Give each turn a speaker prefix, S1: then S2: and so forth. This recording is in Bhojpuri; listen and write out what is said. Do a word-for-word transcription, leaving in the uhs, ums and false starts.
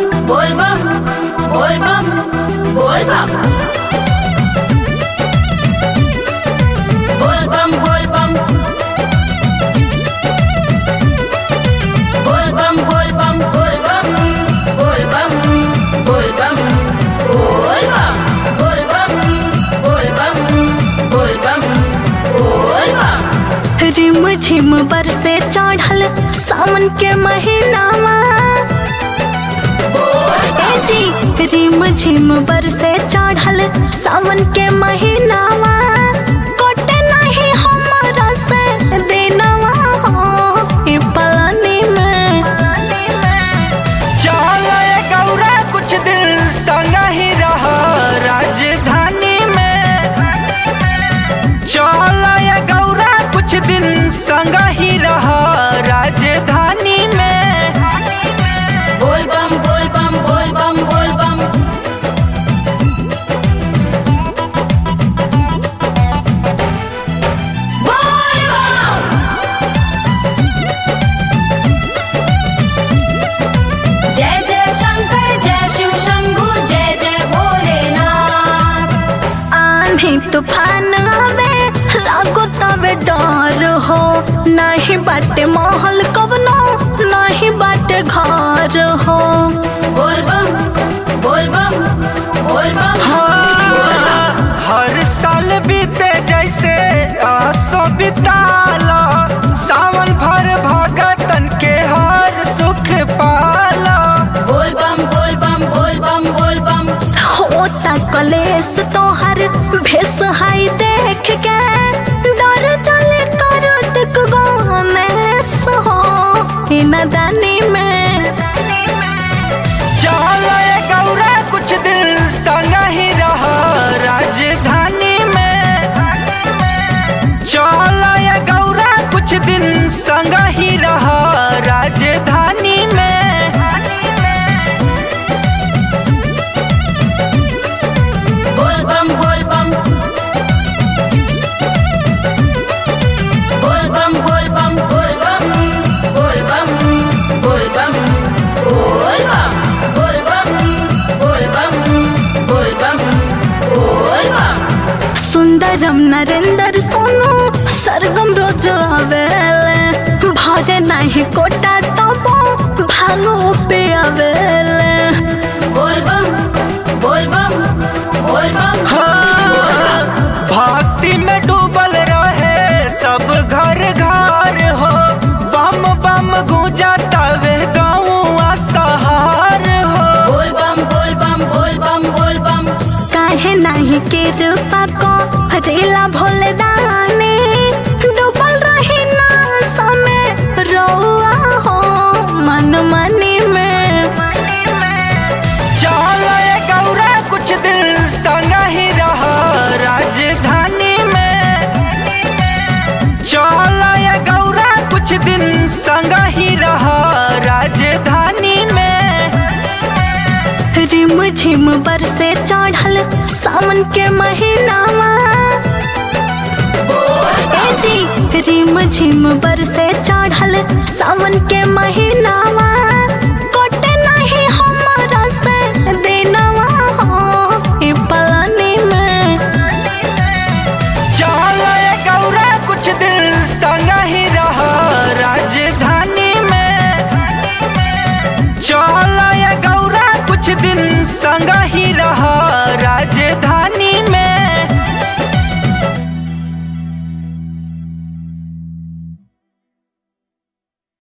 S1: बोल बम बोल बम बोल बम बोल बम बोल बम बोल बम बोल बम बोल बम बोल बम बोल बम बोल बम बोल बम बोल बम बोल बम बोल बम।
S2: रिम झिम बरसे चढ़ल सावन के महीनावा जी, रिम झिम बरसे चढ़ल सावन के महीनावा कोटे नहीं हमरा से देनवा हो ई पलानी में।
S3: चल गौरा कुछ दिन संग ही रह राजधानी में। चल गौरा कुछ दिन संग ही रह राजधानी में।
S1: बोल बम बोल बम बोल बम बोल बम बोल बम। जय जय शंकर जय शिव शंभु जय जय भोलेनाथ।
S2: आंधी तूफान आवे लागो तबे डर हो, नहीं बाटे महल कवनो नहीं बाटे घर हो।
S1: बोल बम बोल बम बोल बम
S3: हाँ, हर साल बीते जैसे आसो बिताला सावन भर भगतन के हर सुख पाला।
S1: बोल बम बोल बम बोल बम बोल बम।
S2: होता कलेस तोहर भेस हाई देख के डर चले कर तक गनेस हो ई नदानी में।
S3: चल गौरा कुछ दिन संग ही रह राजधानी में। चल गौरा कुछ दिन संग ही रह राजधानी में।
S1: बोल बम बोल बम बोल बम बोल बम बोल बम बोल बम बोल बम बोल बम बोल बम बोल बम बोल बम बोल बम।
S2: सुंदरम नरेंद्र सोनू सरगम रोज आवेले भरे नहीं कोटा तबो भांगो पे आवेले।
S1: बोल बम बोल बम बोल बम
S3: हाँ, भक्ति में डूबल रहे सब घर घर हो। बम बम गूंजाता वे गाँव सहार हो।
S1: बोल बम बोल बम बोल बम बोल बम।
S2: काहे नहीं कृपा को रेला भोले दानी डूबल रही ना समय रौआ हो मन मनी में।
S3: चल गौरा कुछ दिन संग ही रह राजधानी में। चल गौरा कुछ दिन संग ही रह राजधानी में।
S2: रिम झिम बरसे चढ़ल सावन के महीनावा जी, रिम झिम बरसे चढ़ल सावन के महीना।